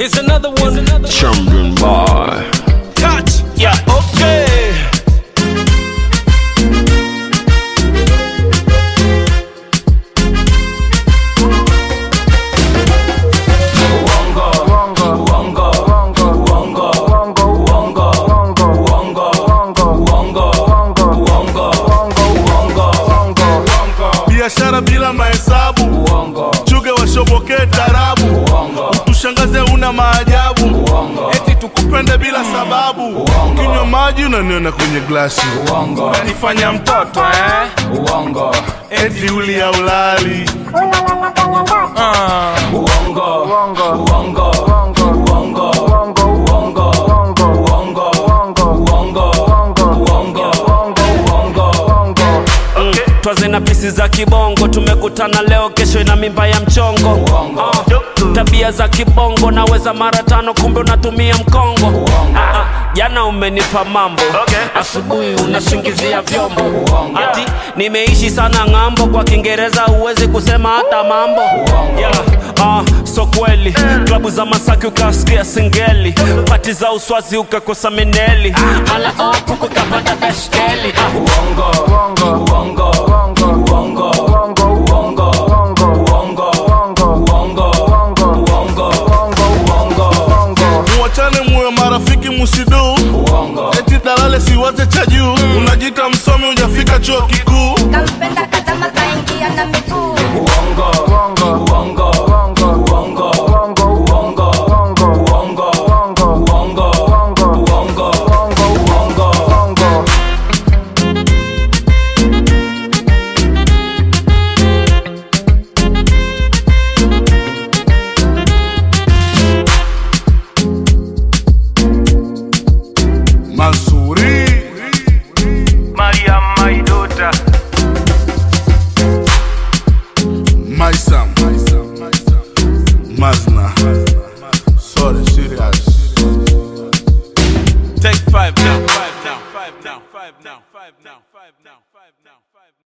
Here's another one. Champion boy. Touch. Yeah, okay. Biashara bila mahesabu, chuge washoboke tarabu, tushangaze una maajabu, eti tukupende bila sababu, kinywa maji unaniona kwenye glasi, unanifanya mtoto eti uli ya ulali. Twaze na pisi za kibongo, tumekutana leo kesho ina mimba ya mchongo. Tabia za kibongo, naweza mara 5 kumbe unatumia mkongo. Jana umenipa mambo, asubuhi unasingizia vyombo. Ati nimeishi sana ng'ambo, kwa Kiingereza huwezi kusema hata mambo. So kweli, klabu za Masaki ukasikia singeli, pati za Uswazi ukakosa meneli, mala puku kapata beskeli. Muachane muwe marafiki musidu, eti dalale siwaze cha juu, unajita msomi ujafika chuo kikuu. Kampenda kazama kaingia na miguu. Mansuri Maria my daughter, my son Mazna, sorry serious. Take 5 now, 5 now, 5 now, 5 now, 5 now, 5 now.